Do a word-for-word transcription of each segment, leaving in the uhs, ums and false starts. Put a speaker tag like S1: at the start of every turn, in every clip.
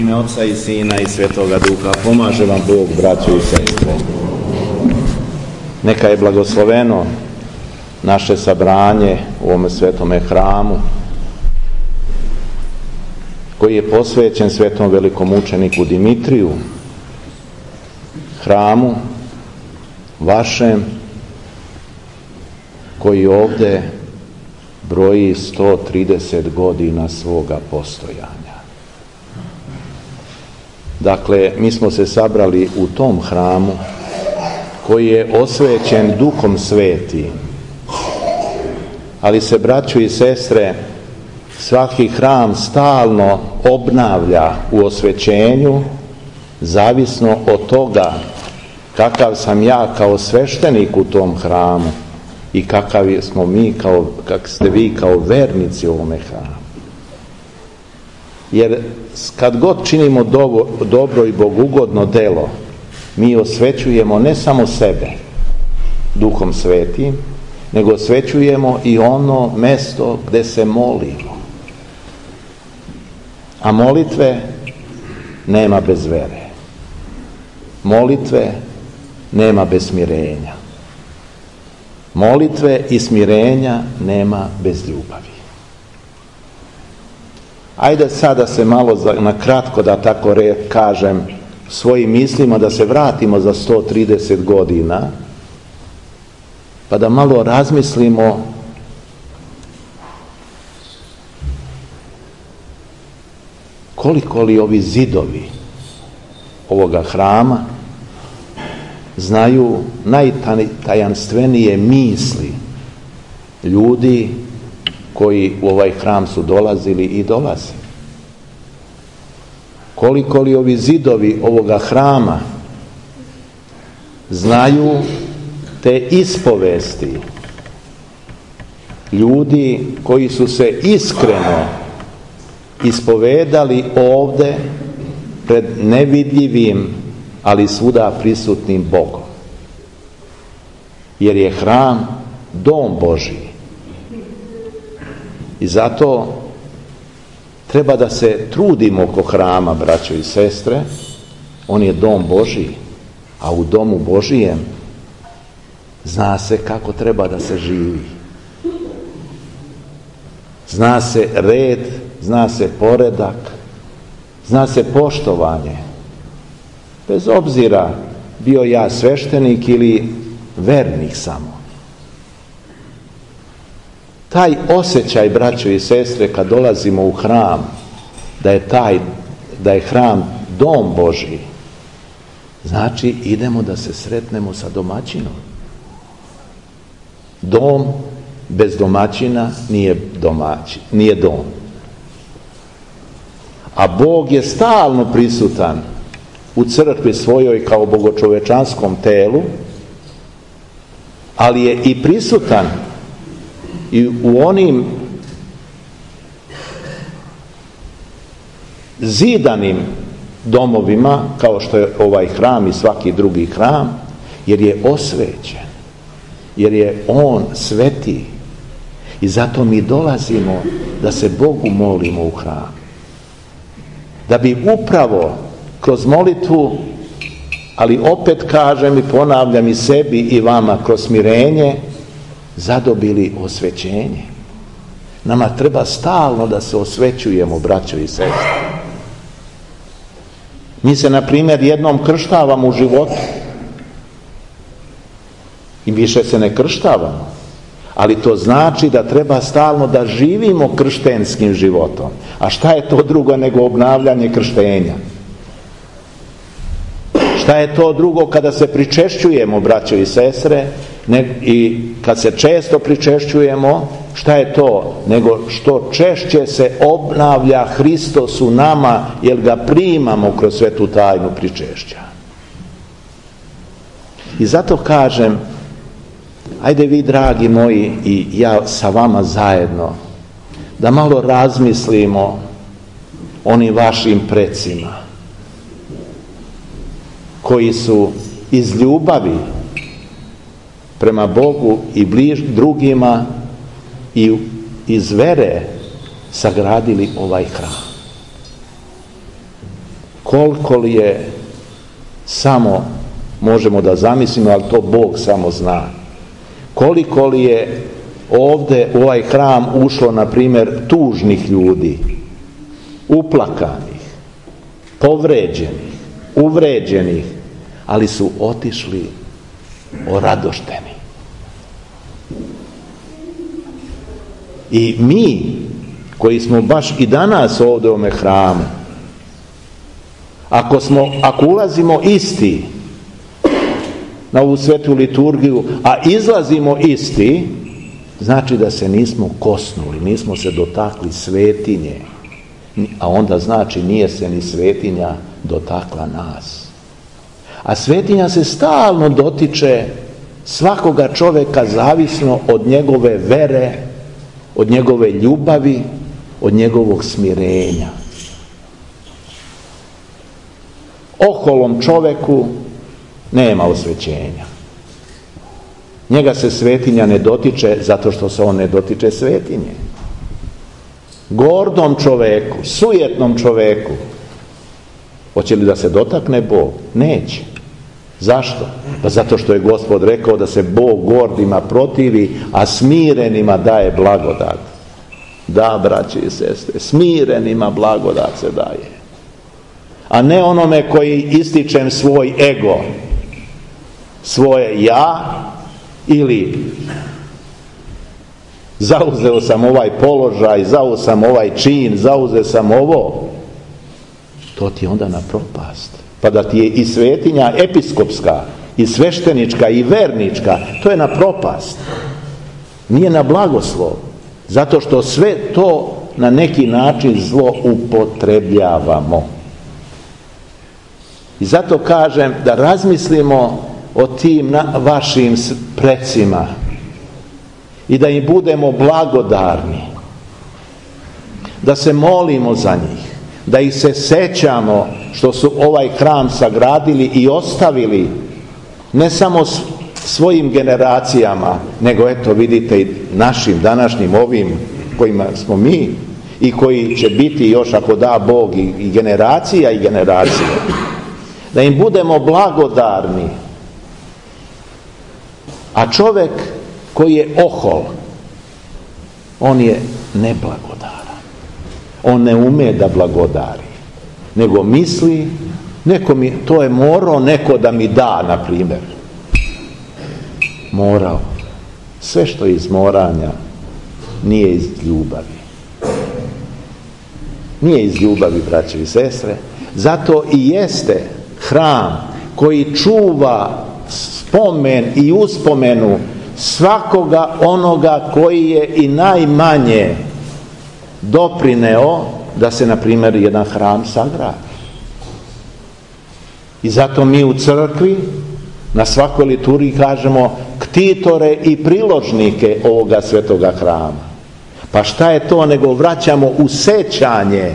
S1: ime Oca i Sina i Svetoga Duha, pomaže vam Bog, braćo i sestre. Neka je blagosloveno naše sabranje u ovome svetome hramu, koji je posvećen svetom velikom učeniku Dimitriju, hramu vašem, koji ovde broji sto trideset godina svoga postojanja. Dakle, mi smo se sabrali u tom hramu koji je osvećen Duhom Svetim, ali se, braćo i sestre, svaki hram stalno obnavlja u osvećenju, zavisno od toga kakav sam ja kao sveštenik u tom hramu i kakav smo mi kao, kak ste vi kao vernici u ovome hramu. Jer kad god činimo dobro, dobro i bogugodno delo, mi osvećujemo ne samo sebe Duhom Svetim, nego osvećujemo i ono mesto gde se molimo. A molitve nema bez vere. Molitve nema bez smirenja. Molitve i smirenja nema bez ljubavi. Ajde sada se malo za, na kratko, da tako re, kažem, svojim mislima da se vratimo za sto trideset godina, pa da malo razmislimo koliko li ovi zidovi ovoga hrama znaju najtajanstvenije misli ljudi koji u ovaj hram su dolazili i dolaze. Koliko li ovi zidovi ovoga hrama znaju te ispovesti ljudi koji su se iskreno ispovedali ovde pred nevidljivim, ali svuda prisutnim Bogom. Jer je hram dom Božji. I zato treba da se trudimo oko hrama, braćo i sestre. On je dom Božji, a u domu Božijem zna se kako treba da se živi. Zna se red, zna se poredak, zna se poštovanje. Bez obzira bio ja sveštenik ili vernik samo. Taj osjećaj, braćo i sestre, kad dolazimo u hram, da je taj, da je hram dom Božji, znači idemo da se sretnemo sa domaćinom. Dom bez domaćina nije domaćin, nije dom. A Bog je stalno prisutan u crkvi svojoj kao bogočovečanskom telu, ali je i prisutan i u onim zidanim domovima, kao što je ovaj hram i svaki drugi hram, jer je osvećen, jer je on sveti. I zato mi dolazimo da se Bogu molimo u hram. Da bi upravo kroz molitvu, ali opet kažem i ponavljam i sebi i vama, kroz smirenje, zadobili osvećenje. Nama treba stalno da se osvećujemo, braćo i sestre. Mi se, na primjer, jednom krštavamo u životu i više se ne krštavamo, ali to znači da treba stalno da živimo krštenskim životom. A šta je to drugo nego obnavljanje krštenja? Šta je to drugo kada se pričešćujemo, braćo i sestre, ne, i kad se često pričešćujemo, šta je to nego što češće se obnavlja Hristos u nama, jer ga primamo kroz svetu tajnu pričešća. I zato kažem, ajde vi, dragi moji, i ja sa vama zajedno, da malo razmislimo onim vašim precima koji su iz ljubavi prema Bogu i bliž drugima i iz vere sagradili ovaj hram. koliko li je samo, možemo da zamislimo, ali to Bog samo zna, koliko li je ovdje u ovaj hram ušlo, na primjer, tužnih ljudi, uplakanih, povređenih, uvređenih, ali su otišli oradošteni. I mi, koji smo baš i danas ovdje u ovome hramu, ako, smo, ako ulazimo isti na ovu svetu liturgiju, a izlazimo isti, znači da se nismo kosnuli, nismo se dotakli svetinje, a onda znači nije se ni svetinja dotakla nas. A svetinja se stalno dotiče svakoga čovjeka zavisno od njegove vere, od njegove ljubavi, od njegovog smirenja. Oholom čovjeku nema osvećenja. Njega se svetinja ne dotiče zato što se on ne dotiče svetinje. Gordom čovjeku, sujetnom čovjeku, hoće li da se dotakne Bog? Neće. Zašto? Pa zato što je Gospod rekao da se Bog gordima protivi, a smirenima daje blagodat. Da, braći i sestre, smirenima blagodat se daje. A ne onome koji ističem svoj ego, svoje ja, ili zauzeo sam ovaj položaj, zauzeo sam ovaj čin, zauzeo sam ovo, to ti je onda na propast. Pa da ti je i svetinja episkopska, i sveštenička, i vernička, to je na propast. Nije na blagoslov. Zato što sve to na neki način zlo upotrebljavamo. I zato kažem da razmislimo o tim vašim precima i da im budemo blagodarni, da se molimo za njih, da ih se sećamo što su ovaj hram sagradili i ostavili ne samo svojim generacijama, nego eto vidite i našim današnjim ovim kojima smo mi i koji će biti još ako da Bog i, i generacija i generacija. Da im budemo blagodarni. A čovjek koji je ohol, on je neblagodaran. On ne ume da blagodari, nego misli, neko mi, to je morao neko da mi da, na primjer. Morao. Sve što je iz moranja nije iz ljubavi. Nije iz ljubavi, braće i sestre. Zato i jeste hram koji čuva spomen i uspomenu svakoga onoga koji je i najmanje doprineo da se, na primjer, jedan hram sagradi. I zato mi u crkvi na svakoj liturgiji kažemo ktitore i priložnike ovoga svetoga hrama. Pa šta je to nego vraćamo u sećanje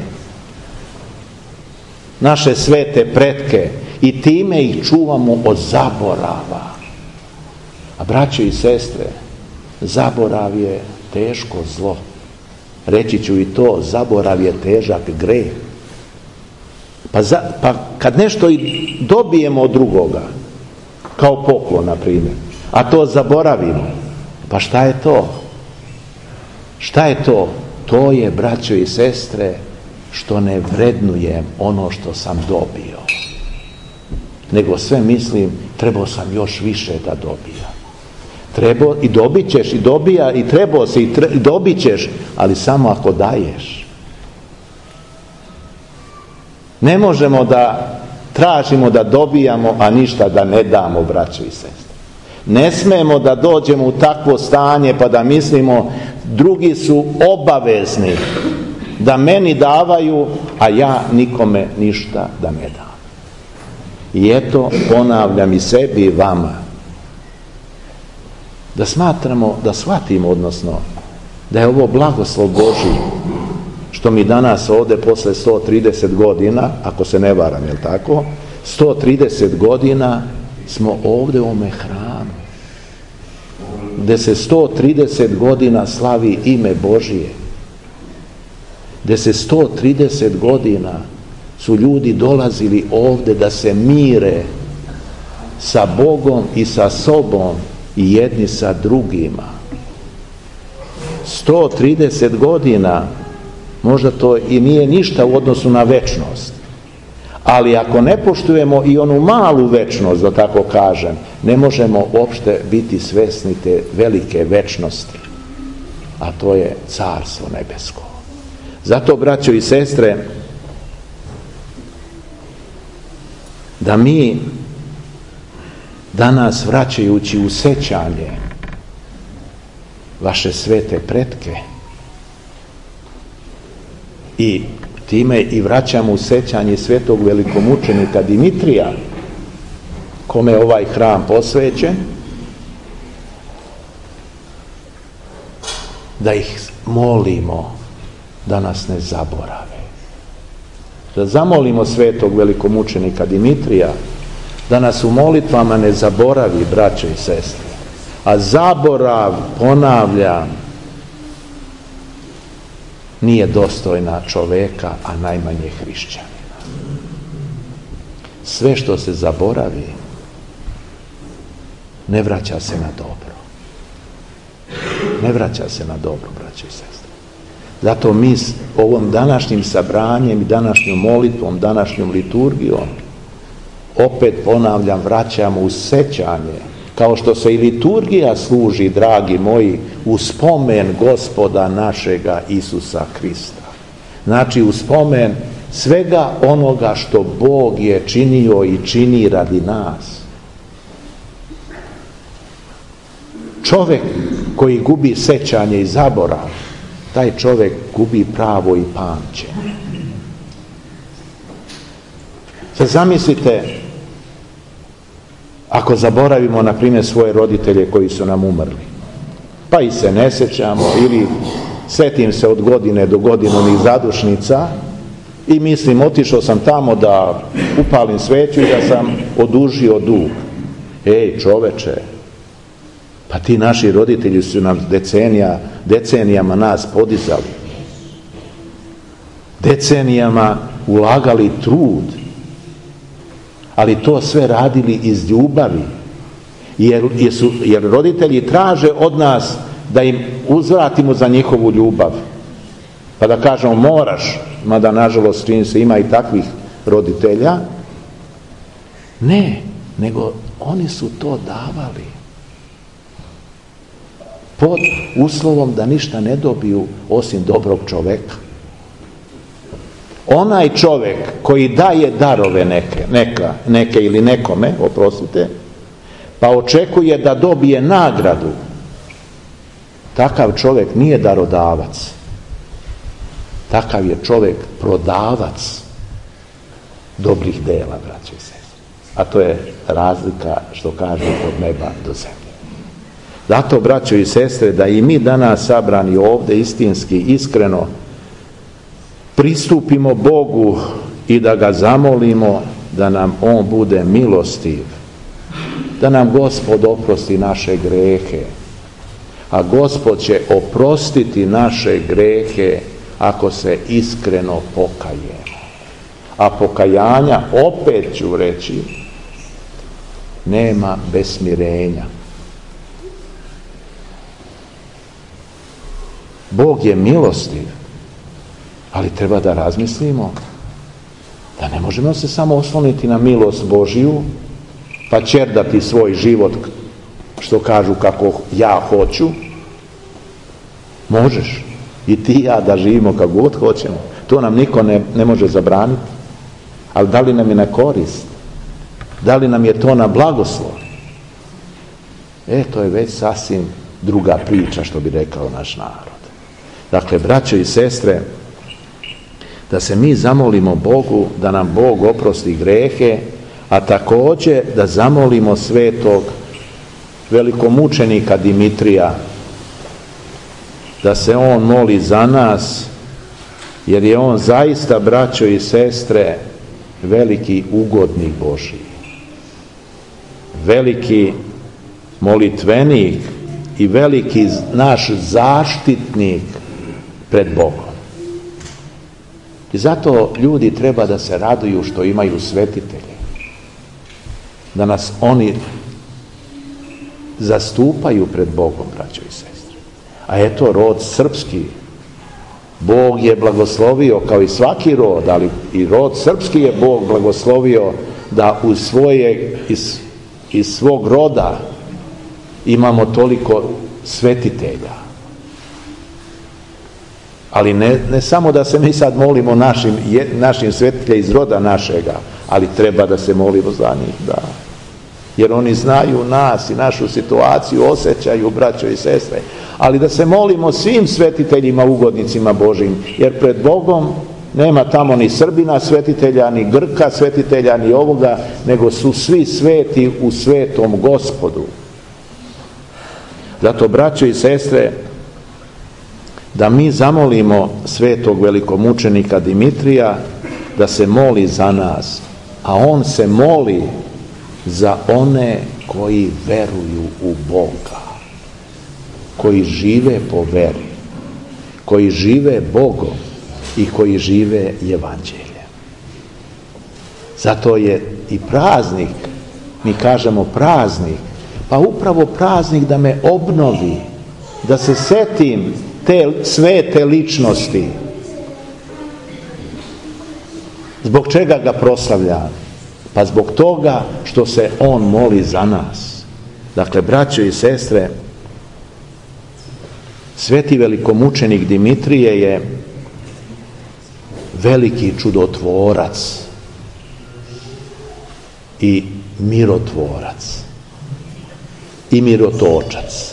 S1: naše svete pretke i time ih čuvamo od zaborava. A braćo i sestre, zaborav je teško zlo. Reći ću i to, zaborav je težak greh. Pa, za, pa kad nešto i dobijemo od drugoga, kao poklon, na primjer, a to zaboravimo, pa šta je to? Šta je to? To je, braćo i sestre, što ne vrednujem ono što sam dobio. Nego sve mislim, trebao sam još više da dobijam. Trebao, i dobit ćeš, i dobija, i trebao si, i, tre, i dobit ćeš, ali samo ako daješ. Ne možemo da tražimo da dobijamo, a ništa da ne damo, braćo i sestre. Ne smemo da dođemo u takvo stanje pa da mislimo drugi su obavezni da meni davaju, a ja nikome ništa da ne dam. I eto, ponavljam i sebi i vama, da smatramo, da shvatimo, odnosno, da je ovo blagoslov Božji, što mi danas ovdje posle sto trideset godina, ako se ne varam, je li tako, sto trideset godina smo ovdje u ovome hramu, gdje se sto trideset godina slavi ime Božije, gdje se sto trideset godina su ljudi dolazili ovdje da se mire sa Bogom i sa sobom i jedni sa drugima. sto trideset godina, možda to i nije ništa u odnosu na večnost, ali ako ne poštujemo i onu malu večnost, da tako kažem, ne možemo uopšte biti svesni te velike večnosti, a to je Carstvo nebesko. Zato, braćo i sestre, da mi danas, vraćajući u sećanje vaše svete pretke i time i vraćamo u sećanje svetog velikomučenika Dimitrija, kome je ovaj hram posvećen, da ih molimo da nas ne zaborave. Da zamolimo svetog velikomučenika Dimitrija da nas u molitvama ne zaboravi, braćo i sestre. A zaborav, ponavljam, nije dostojna čoveka, a najmanje hrišćanina. Sve što se zaboravi ne vraća se na dobro. Ne vraća se na dobro, braćo i sestre. Zato mi s ovom današnjim sabranjem i današnjom molitvom, današnjom liturgijom, opet ponavljam, vraćamo u sećanje, kao što se i liturgija služi, dragi moji, u spomen Gospoda našega Isusa Krista. Znači u spomen svega onoga što Bog je činio i čini radi nas. Čovjek koji gubi sećanje i zaborav, taj čovjek gubi pravo i pamćenje. Sad zamislite, ako zaboravimo, na primjer, svoje roditelje koji su nam umrli, pa i se ne sjećamo, ili setim se od godine do godine onih zadušnica i mislim, otišao sam tamo da upalim sveću i da sam odužio dug. Ej, čoveče, pa ti naši roditelji su nam decenija, decenijama nas podizali. Decenijama ulagali trud. Ali to sve radili iz ljubavi. Jer, jer, su, jer roditelji traže od nas da im uzvratimo za njihovu ljubav. Pa da kažemo moraš, mada nažalost čini se ima i takvih roditelja. Ne, nego oni su to davali. Pod uslovom da ništa ne dobiju osim dobrog čoveka. Onaj čovjek koji daje darove neke, neka, neke ili nekome, oprostite, pa očekuje da dobije nagradu, takav čovjek nije darodavac. Takav je čovjek prodavac dobrih dela, braće i sestre. A to je razlika, što kaže, od neba do zemlje. Zato, braćo i sestre, da i mi danas sabrani ovdje istinski, iskreno pristupimo Bogu i da ga zamolimo da nam On bude milostiv, da nam Gospod oprosti naše grehe, a Gospod će oprostiti naše grehe ako se iskreno pokajemo. A pokajanja, opet ću reći, nema bez smirenja. Bog je milostiv, ali treba da razmislimo da ne možemo se samo osloniti na milost Božiju pa ćerdati svoj život, što kažu, kako ja hoću. Možeš i ti i ja da živimo kako god hoćemo, to nam niko ne, ne može zabraniti, ali da li nam je na korist, da li nam je to na blagoslov, e to je već sasvim druga priča, što bi rekao naš narod. Dakle, braćo i sestre, da se mi zamolimo Bogu da nam Bog oprosti grehe, a također da zamolimo svetog velikomučenika Dimitrija da se on moli za nas, jer je on zaista, braćo i sestre, veliki ugodnik Božji, veliki molitvenik i veliki naš zaštitnik pred Bogom. I zato ljudi treba da se raduju što imaju svetitelje. Da nas oni zastupaju pred Bogom, braćo i sestre. A eto, rod srpski. Bog je blagoslovio, kao i svaki rod, ali i rod srpski je Bog blagoslovio da u svoje, iz, iz svog roda imamo toliko svetitelja. Ali ne, ne samo da se mi sad molimo našim, našim svetitelja iz roda našega, ali treba da se molimo za njih, da. Jer oni znaju nas i našu situaciju, osjećaju, braćo i sestre. Ali da se molimo svim svetiteljima, ugodnicima Božim, jer pred Bogom nema tamo ni Srbina svetitelja, ni Grka svetitelja, ni ovoga, nego su svi sveti u svetom Gospodu. Zato, braćo i sestre, da mi zamolimo svetog velikomučenika Dimitrija da se moli za nas, a on se moli za one koji veruju u Boga, koji žive po veri, koji žive Bogom i koji žive evanđeljem. Zato je i praznik, mi kažemo praznik, pa upravo praznik da me obnovi, da se setim te svete ličnosti. Zbog čega ga proslavljam? Pa zbog toga što se on moli za nas. Dakle, braćo i sestre, sveti velikomučenik Dimitrije je veliki čudotvorac i mirotvorac i mirotočac.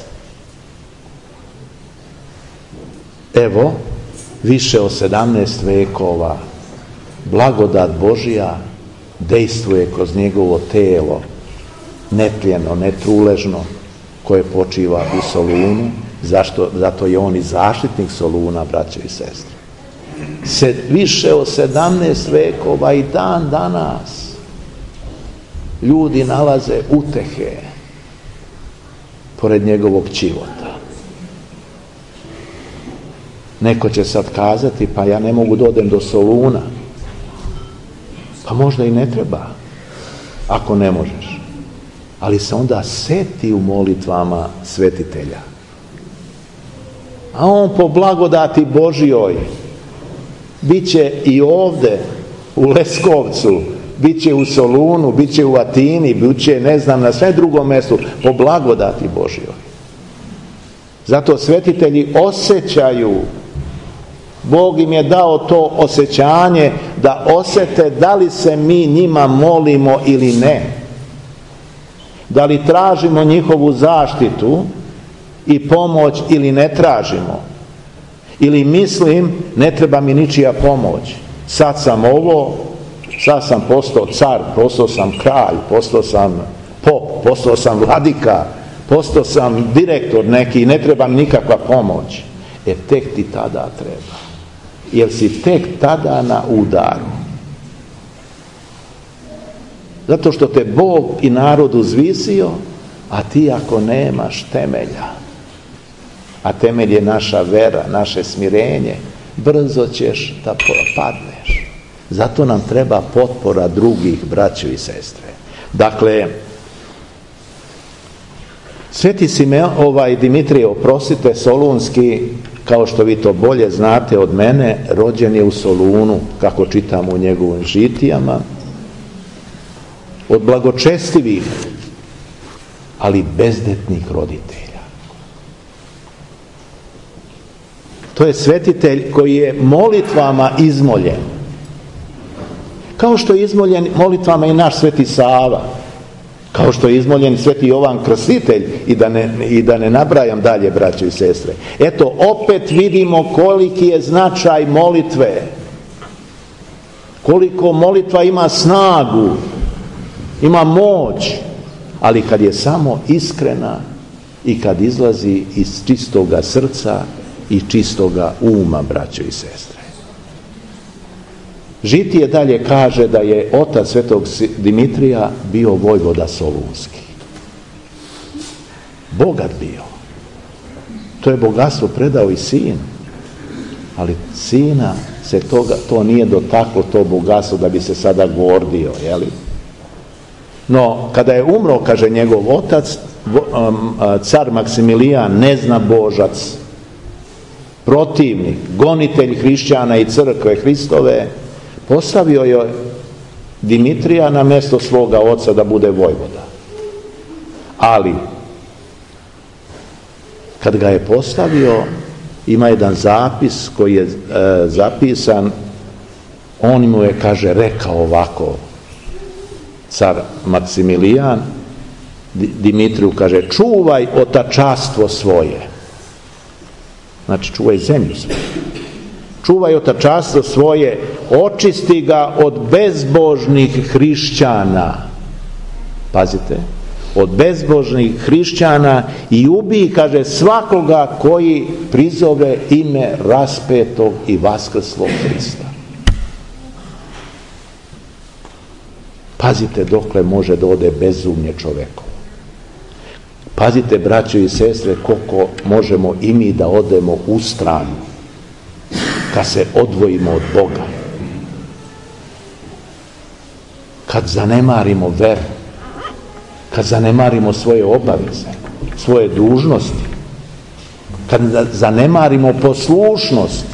S1: Evo, više od sedamnaest vekova blagodat Božja dejstvuje kroz njegovo telo, netljeno, netruležno, koje počiva u Solunu. Zašto? Zato je on i zaštitnik Soluna, braćo i sestre. Se, više od sedamnaest vekova i dan danas ljudi nalaze utehe pored njegovog ćivota. Neko će sad kazati, pa ja ne mogu da odem do Soluna. Pa možda i ne treba, ako ne možeš. Ali se onda seti u molitvama svetitelja. A on po blagodati Božjoj bit će i ovde u Leskovcu, bit će u Solunu, bit će u Atini, bit će, ne znam, na sve drugom mjestu, po blagodati Božjoj. Zato svetitelji osjećaju, Bog im je dao to osjećanje da osjete da li se mi njima molimo ili ne. Da li tražimo njihovu zaštitu i pomoć ili ne tražimo. Ili mislim, ne treba mi ničija pomoć. Sad sam ovo, sad sam postao car, postao sam kralj, postao sam pop, postao sam vladika, postao sam direktor neki i ne treba mi nikakva pomoć. E tek ti tada treba. Jer si tek tada na udaru. Zato što te Bog i narod uzvisio, a ti ako nemaš temelja, a temelj je naša vera, naše smirenje, brzo ćeš da padneš. Zato nam treba potpora drugih, braćo i sestre. Dakle, sveti Simeon, ovaj Dimitrije, oprostite, Solunski, kao što vi to bolje znate od mene, rođen je u Solunu, kako čitamo u njegovim žitijama, od blagočestivih, ali bezdetnih roditelja. To je svetitelj koji je molitvama izmoljen. Kao što je izmoljen molitvama i naš sveti Sava. Kao što je izmoljen sveti Jovan Krstitelj i da ne, i da ne nabrajam dalje, braćo i sestre. Eto, opet vidimo koliki je značaj molitve. Koliko molitva ima snagu, ima moć, ali kad je samo iskrena i kad izlazi iz čistoga srca i čistoga uma, braćo i sestre. Žitije dalje kaže da je otac svetog Dimitrija bio vojvoda Solunski. Bogat bio. To je bogatstvo predao i sin. Ali sina se toga, to nije dotaklo, to bogatstvo, da bi se sada gordio, jeli? No, kada je umro, kaže njegov otac, car Maksimilijan, neznabožac, protivnik, gonitelj hrišćana i crkve Hristove, postavio je Dimitrija na mjesto svoga oca da bude vojvoda. Ali, kad ga je postavio, ima jedan zapis koji je e, zapisan, on mu je, kaže, rekao ovako, car Maksimilijan, Dimitriju, kaže, čuvaj otačastvo svoje. Znači, čuvaj zemlju svoju. Čuvaj otačastvo svoje, očisti ga od bezbožnih hrišćana. Pazite, od bezbožnih hrišćana i ubij, kaže, svakoga koji prizove ime raspetog i vaskrslog Hrista. Pazite dokle može da ode bezumlje čovekovo. Pazite, braćo i sestre, koliko možemo i mi da odemo u stranu kad se odvojimo od Boga, kad zanemarimo veru, kad zanemarimo svoje obaveze, svoje dužnosti, kad zanemarimo poslušnost,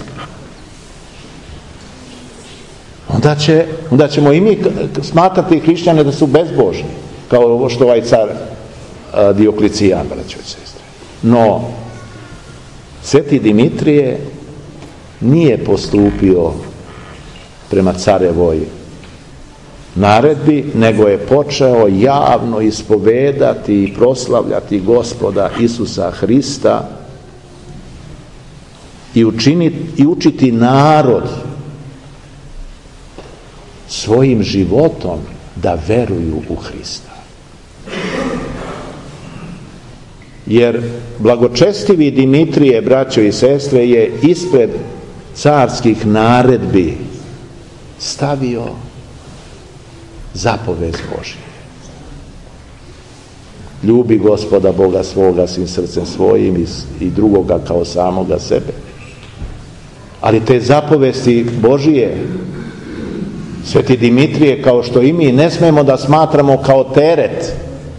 S1: onda, će, onda ćemo i mi smatrati hrišćane da su bezbožni, kao ovo što ovaj car a, Dioklecijan, braćo i sestre. No, sveti Dimitrije nije postupio prema carevoj naredbi, nego je počeo javno ispovedati i proslavljati Gospoda Isusa Hrista i, učiniti, i učiti narod svojim životom da veruju u Hrista. Jer blagočestivi Dimitrije, braćo i sestre, je ispred carskih naredbi stavio zapovest Božje. Ljubi Gospoda Boga svoga svim srcem svojim i, i drugoga kao samoga sebe. Ali te zapovesti Božije, sveti Dimitrije, kao što i mi, ne smemo da smatramo kao teret,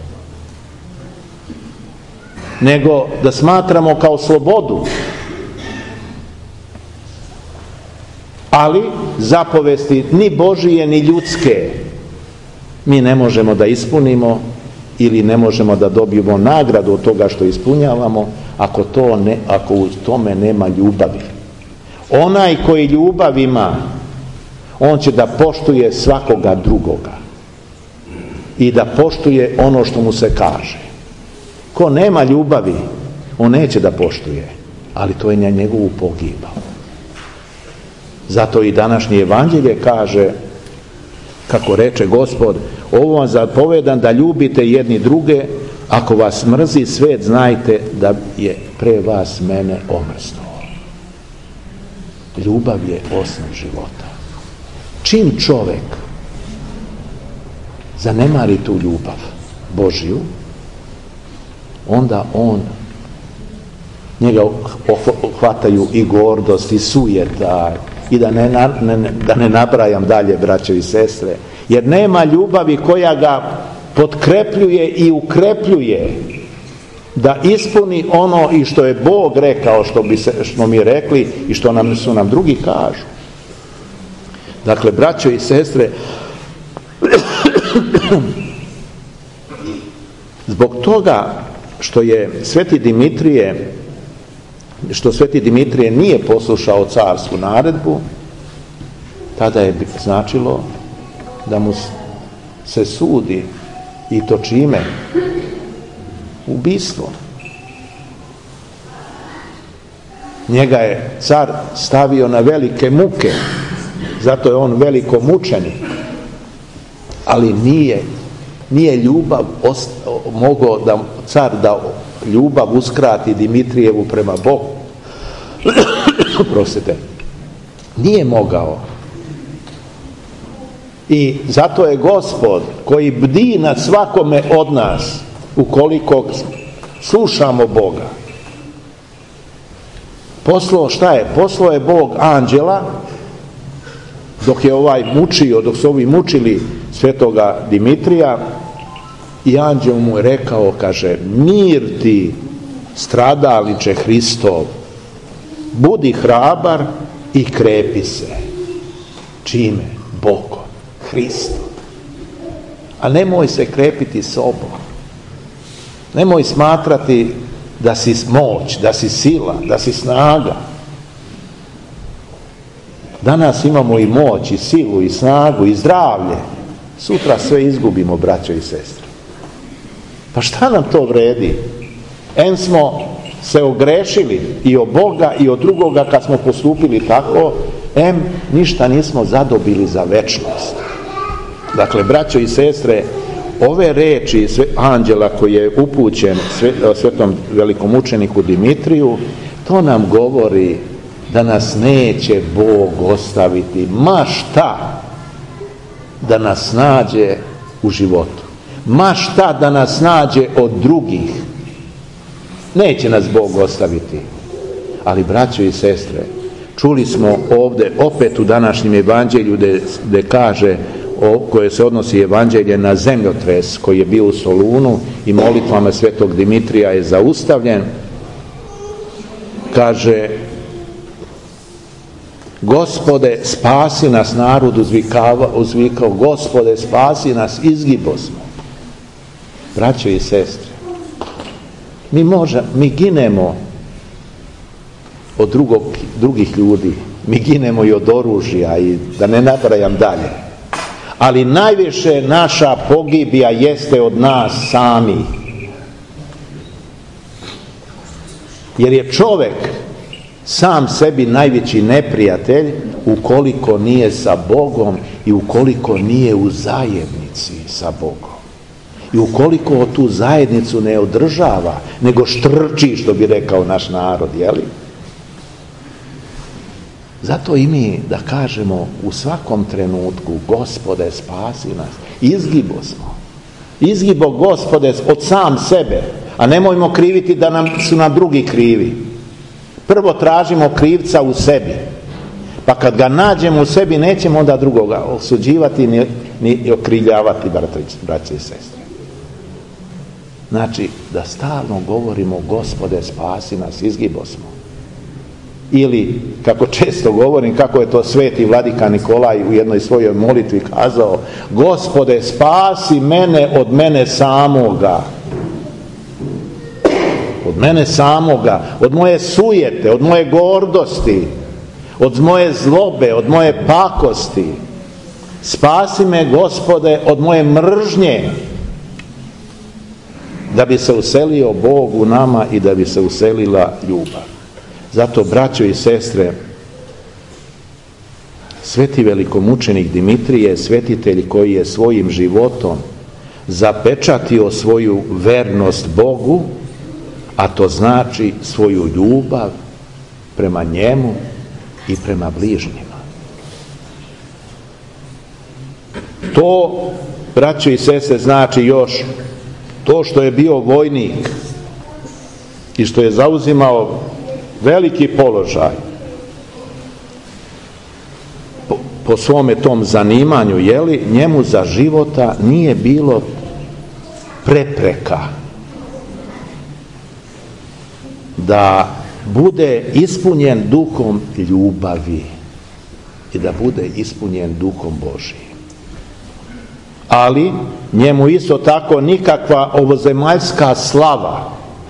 S1: nego da smatramo kao slobodu. Ali zapovesti ni Božije ni ljudske mi ne možemo da ispunimo ili ne možemo da dobijemo nagradu od toga što ispunjavamo ako, to ne, ako u tome nema ljubavi. Onaj koji ljubav ima, on će da poštuje svakoga drugoga i da poštuje ono što mu se kaže. Ko nema ljubavi, on neće da poštuje, ali to je na njegovu pogibao. Zato i današnje evanđelje kaže, kako reče Gospod, ovo vam zapovedam da ljubite jedni druge, ako vas mrzi svet, znajte da je pre vas mene omrznuo. Ljubav je osnov života. Čim čovek zanemari tu ljubav Božju, onda on, njega hvataju i gordost i sujeta i da ne, ne, da ne nabrajam dalje, braćo i sestre, jer nema ljubavi koja ga potkrepljuje i ukrepljuje da ispuni ono i što je Bog rekao, što bi se, što mi rekli i što nam su nam drugi kažu. Dakle, braćo i sestre, zbog toga što je sveti Dimitrije što sveti Dimitrije nije poslušao carsku naredbu, tada je značilo da mu se sudi, i to čime? Ubistvom. Njega je car stavio na velike muke, zato je on veliko mučenik, ali nije nije ljubav ost, mogao da car da ljubav uskrati Dimitrijevu prema Bogu. Prostite. Nije mogao. I zato je Gospod, koji bdi nad svakome od nas, ukoliko slušamo Boga, poslao, šta je? Poslao je Bog anđela dok je ovaj mučio, dok su ovi mučili svetoga Dimitrija, i anđeo mu je rekao, kaže, mir ti, stradalniče Hristov, budi hrabar i krepi se. Čime? Bogom, Hristom. A nemoj se krepiti sobom. Nemoj smatrati da si moć, da si sila, da si snaga. Danas imamo i moć, i silu, i snagu, i zdravlje. Sutra sve izgubimo, braćo i sestre. Pa šta nam to vredi? Em smo se ogrešili i o Boga i od drugoga kad smo postupili tako, em ništa nismo zadobili za večnost. Dakle, braćo i sestre, ove reči anđela koji je upućen svetom velikomučeniku Dimitriju, to nam govori da nas neće Bog ostaviti, ma šta da nas nađe u životu, ma šta da nas nađe od drugih, neće nas Bog ostaviti. Ali, braćo i sestre, čuli smo ovdje opet u današnjem evanđelju gdje kaže, o koje se odnosi evanđelje na zemljotres koji je bio u Solunu i molitvama svetog Dimitrija je zaustavljen. Kaže, Gospode, spasi nas, narod uzvikao, uzvikao, Gospode, spasi nas, izgibo smo. Braćo i sestre, mi, može, mi ginemo od drugog, drugih ljudi, mi ginemo i od oružja i da ne nabrajam dalje. Ali najviše naša pogibija jeste od nas sami. Jer je čovjek sam sebi najveći neprijatelj ukoliko nije sa Bogom i ukoliko nije u zajednici sa Bogom. I ukoliko tu zajednicu ne održava, nego štrči, što bi rekao naš narod, jeli? Zato i mi da kažemo u svakom trenutku, Gospode, spasi nas. Izgibo smo. Izgibo, Gospode, od sam sebe. A nemojmo kriviti da nam su nam drugi krivi. Prvo tražimo krivca u sebi. Pa kad ga nađemo u sebi, nećemo onda drugoga osuđivati ni, ni okrivljavati, braće i sestre. Znači, da stalno govorimo, Gospode, spasi nas, izgibo smo. Ili, kako često govorim, kako je to sveti vladika Nikolaj u jednoj svojoj molitvi kazao, Gospode, spasi mene od mene samoga. Od mene samoga, od moje sujete, od moje gordosti, od moje zlobe, od moje pakosti. Spasi me, Gospode, od moje mržnje, da bi se uselio Bog u nama i da bi se uselila ljubav. Zato, braćo i sestre, sveti velikomučenik Dimitrije je svetitelj koji je svojim životom zapečatio svoju vernost Bogu, a to znači svoju ljubav prema njemu i prema bližnjima. To, braćo i sestre, znači još to što je bio vojnik i što je zauzimao veliki položaj po, po svome tom zanimanju, jeli, njemu za života nije bilo prepreka da bude ispunjen duhom ljubavi i da bude ispunjen duhom Božijim. Ali njemu isto tako nikakva ovozemaljska slava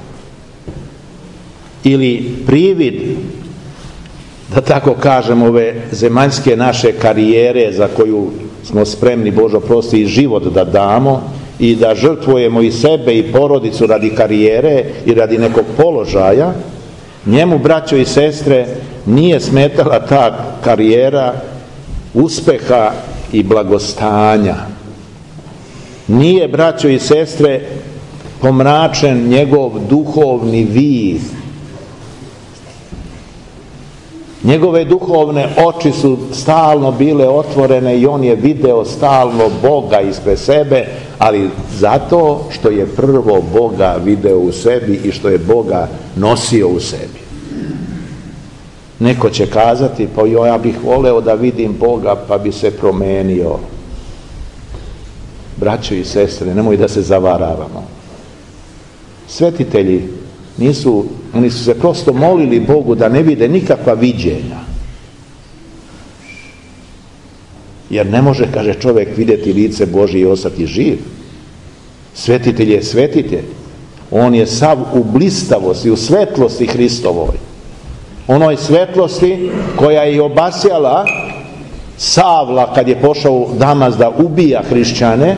S1: ili privid, da tako kažem, ove zemaljske naše karijere za koju smo spremni, Bože oprosti, i život da damo i da žrtvujemo i sebe i porodicu radi karijere i radi nekog položaja, njemu, braćo i sestre, nije smetala ta karijera uspeha i blagostanja. Nije, braćo i sestre, pomračen njegov duhovni vid. Njegove duhovne oči su stalno bile otvorene i on je video stalno Boga ispred sebe, ali zato što je prvo Boga video u sebi i što je Boga nosio u sebi. Neko će kazati, pa jo, ja bih voleo da vidim Boga, pa bi se promenio. Braćo i sestre, nemoj da se zavaravamo. Svetitelji nisu, oni su se prosto molili Bogu da ne vide nikakva viđenja. Jer ne može, kaže, čovjek vidjeti lice Božje i ostati živ. Svetitelj je svetitelj. On je sav u blistavosti, u svetlosti Hristovoj. Onoj svetlosti koja je obasjala Savla kad je pošao u Damas da ubija hrišćane.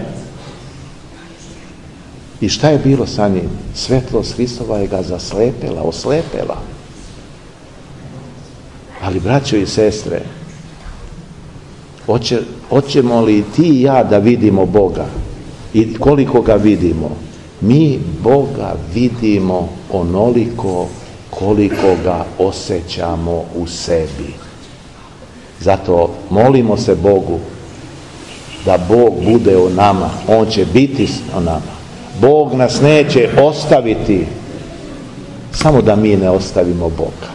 S1: I šta je bilo sa njim? Svetlost Hristova je ga zaslepela, oslepela. Ali, braćo i sestre, hoće, hoćemo li ti i ja da vidimo Boga? I koliko ga vidimo? Mi Boga vidimo onoliko koliko ga osjećamo u sebi. Zato molimo se Bogu da Bog bude u nama. On će biti o nama. Bog nas neće ostaviti, samo da mi ne ostavimo Boga.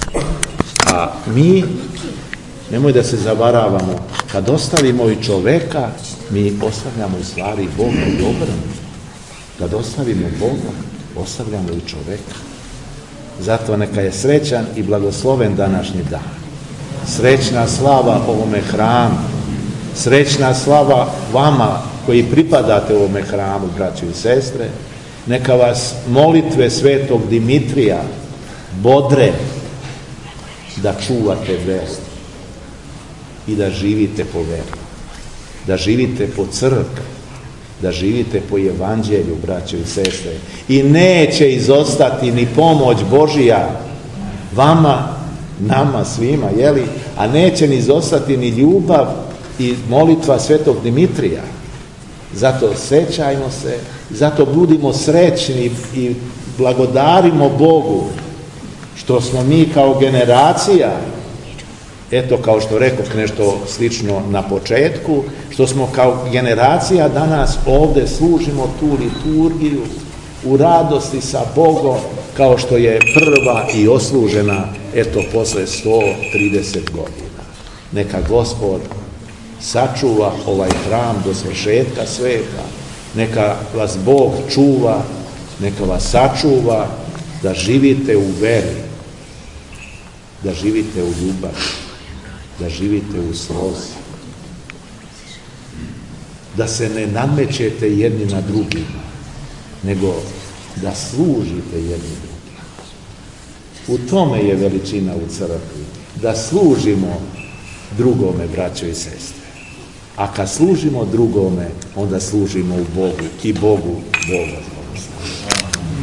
S1: A mi, nemoj da se zavaravamo, kad ostavimo i čoveka, mi ostavljamo u stvari Boga i obrnuto. Kad ostavimo Boga, ostavljamo i čoveka. Zato neka je srećan i blagosloven današnji dan. Srećna slava ovome hramu. Srećna slava vama koji pripadate ovome hramu, braćo i sestre. Neka vas molitve svetog Dimitrija bodre da čuvate veru i da živite po veri. Da živite po crkvi. Da živite po evanđelju, braćo i sestre. I neće izostati ni pomoć Božija vama, nama, svima, jeli? A neće ni izostati ni ljubav i molitva svetog Dimitrija. Zato sećajmo se, zato budimo srećni i blagodarimo Bogu što smo mi kao generacija, eto kao što rekoh nešto slično na početku, što smo kao generacija danas ovdje služimo tu liturgiju u radosti sa Bogom kao što je prva i oslužena eto posle sto trideset godina. Neka Gospod sačuva ovaj hram do svršetka sveta, neka vas Bog čuva, neka vas sačuva da živite u veri, da živite u ljubavi, da živite u slozi, da se ne namećete jedni na drugima, nego da služite jedni drugima. U tome je veličina u crkvi, da služimo drugome, braćo i sestre. A kad služimo drugome, onda služimo u Bogu i Bogu Boga.